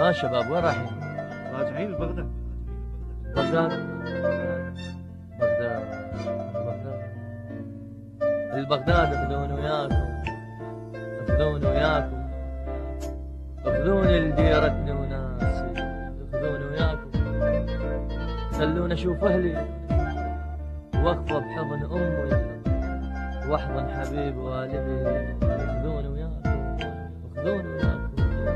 شباب وين رايحين؟ راجعين لبغداد. بغداد بغداد بغداد البغداد اخذوني وياكم، اخذوني وياكم، اخذوني لديرتنا وناسي، اخذوني وياكم، خلوني اشوف اهلي واخفى بحضن امي واحضن حبيب والدي. اخذوني وياكم، اخذوني وياكم.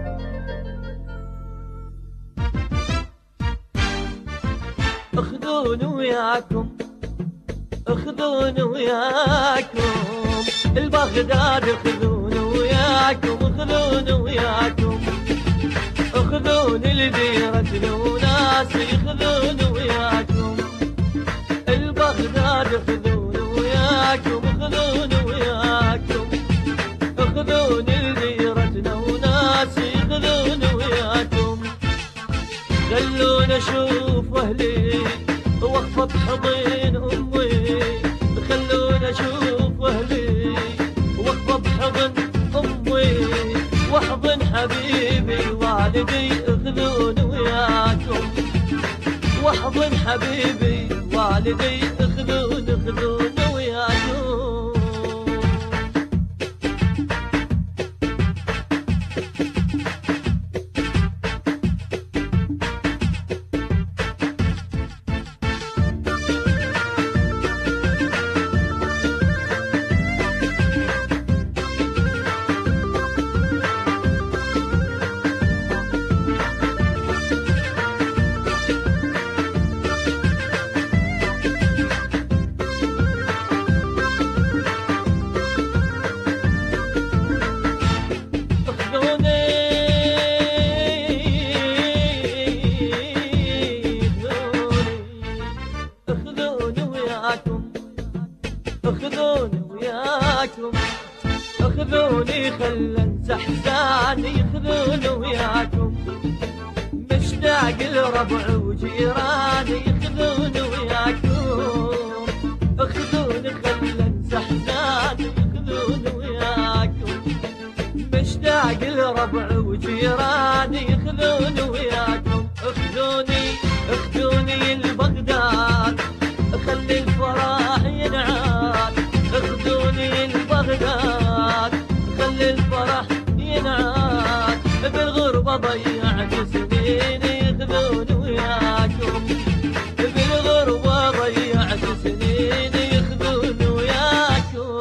اخذوني وياكم، اخذوني وياكم البغداد، اخذوني وياكم، اخذوني وياكم، اخذوني لديرتنا وناسي، اخذوني وياكم البغداد، اخذوني وياكم، اخذوني وياكم، اخذوني لديرتنا وناسي، اخذوني وياكم، خلوني اشوف اهلي واخفى بحضن امي، خلوني اشوف اهلي واخفى بحضن امي واحضن حبيبي والدي، اخذوني وياكم واحضن حبيبي والدي، اخذوني اخذوني وياكم. اخذوني وياكم، اخذوني خل انسى احزاني، اخذوني وياكم، مشتاق لربع وجيراني، اخذوني وياكم، اخذوني خل انسى احزاني، اخذوني وياكم، مشتاق لربع وجيراني، اخذوني وياكم، اخذوني اخذوني لبغداد، خلي الفرح ينعاد، اخذوني لبغداد، خلي الفرح ينعاد، بالغربة ضيعت سنيني، اخذوني وياكم، بالغربة ضيعت سنيني، اخذوني وياكم.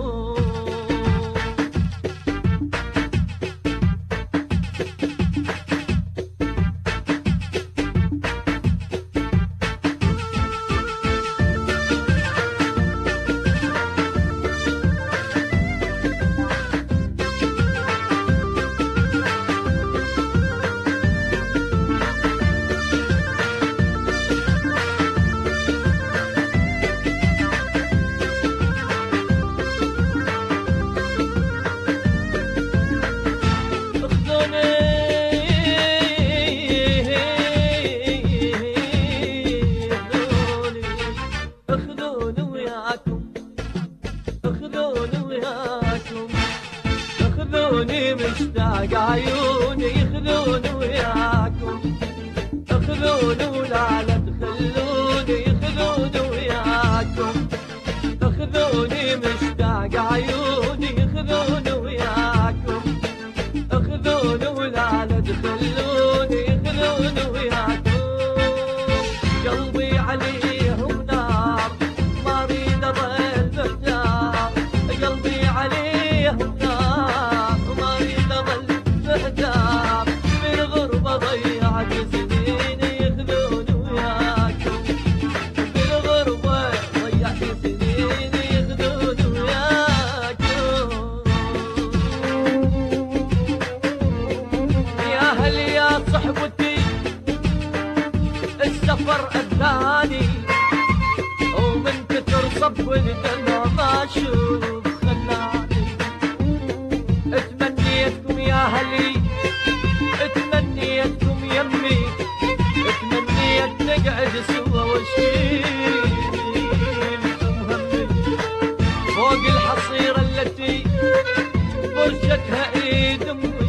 اخذوني مشتاق عيوني، اخذوني وياكم، اخذوني ولا لا تخلوني، اخذوني وياكم، اخذوني مشتاق عيوني، اخذوني وياكم، اخذوني ولا لا تخلوني، اخذوني وياكم، قلبي عليهم نار ما اريد اظل محتار، قلبي عليهم نار ما اريد اظل محتار، بالغربة ضيعت سنيني، اخذوني وياكم، بالغربة ضيعت سنيني، اخذوني وياكم. يا هل يا صحبتي السفر اذاني، ومن كثر صب الدمع ما اشوف خلاني، اتمنيتكم يا هلي، اتمنيتكم يمي، اتمنيت نقعد سوا واشيل همي فوق الحصيرة التي فرشتها ايد امي،